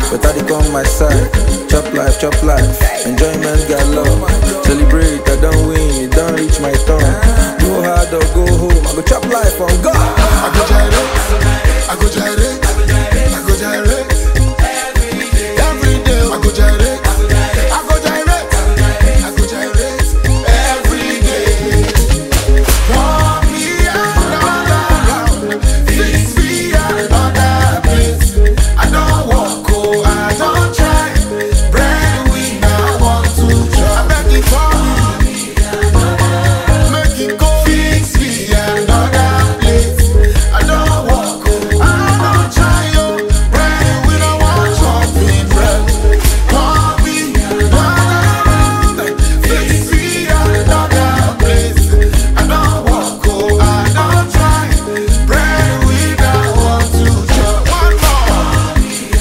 but I come my side. Chop life, enjoyment got love. Celebrate, I don't win, it don't reach my tongue. Go hard or go home, I go chop life on God. I go gyrate, I go gyrate, I go gyrate. Every day I go gyrate, I go gyrate, I go gyrate. Every day. Pour me another, fix me another place. I don't walk, oh, I don't try. Bread we now want to try. I beg you for me, make it go. Fix me another place. I don't walk, oh, I don't try. Oh, bread we don't want something bread. Pour me another, fix me another place. I don't walk, oh, I don't try. Bread we don't want to chop. One more.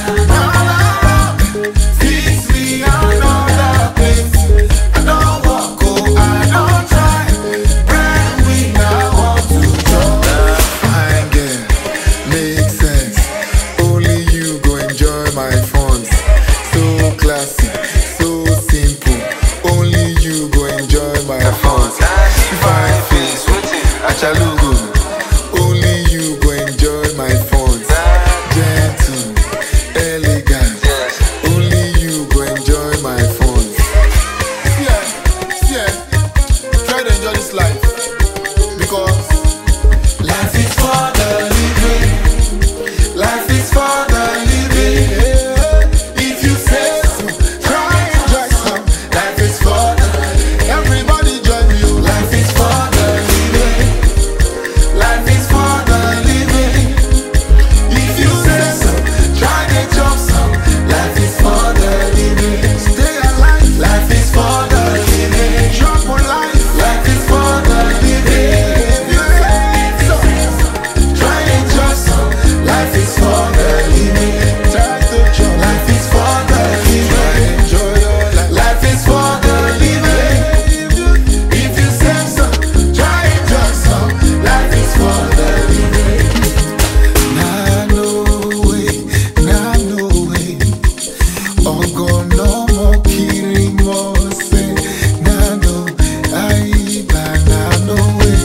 Fix me another place. I don't walk, oh, I don't try. Bread we don't want to chop. Fine girl, make sense. Only you go enjoy my funds. So classy, so simple. Only you go enjoy my funds. Fine face, achalugo. Only you go enjoy my funds. Gentle, elegant. Only you go enjoy my funds. Yeah, try to enjoy this life. Because life is for the living. Life is for the living. If you say so, try and enjoy some. Life is for the everybody join you. Life is for the living. Life is for the living. If you say so, try and enjoy some. Life is for the living. Stay alive. Life is for the living. Drop for life. Life is for the living. If you say so, try and enjoy some. Life is for the living. Try to enjoy. Life is for the living. Try and enjoy your life. Life is for the living. If you say so, try and enjoy some. Life is for the living. Nah, no way, nah, no way. Ogo no more killing more say. Nah, no, nah, no way.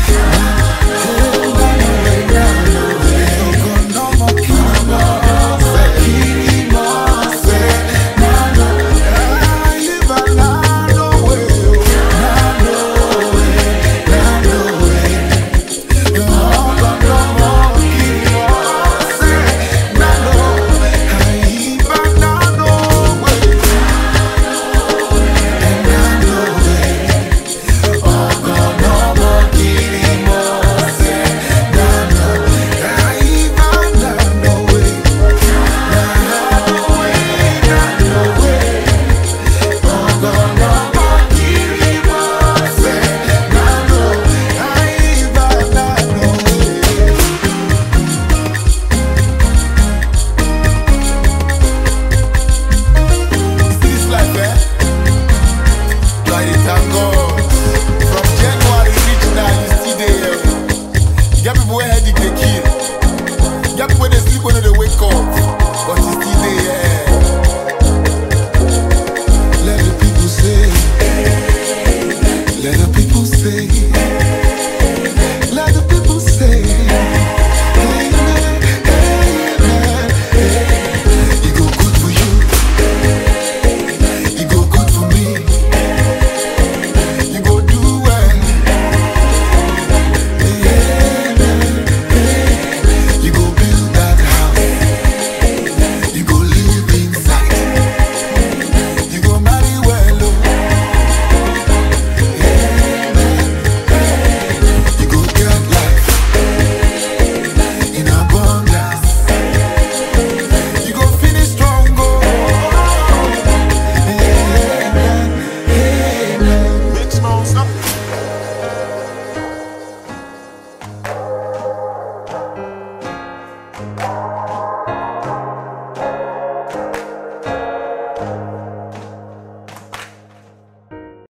This life, try to thank God. From January reach now, you still there. Get people where headache they kill. Get people they sleep when they wake up, but you still there. Let the people say. Let the people say. Let the people say. Amen, amen, amen. It go good for you. It go good for me. You go do well. You go build that house. You go live inside. You go marry well. You go get life in abundance. You go finish strong. Big small stuff.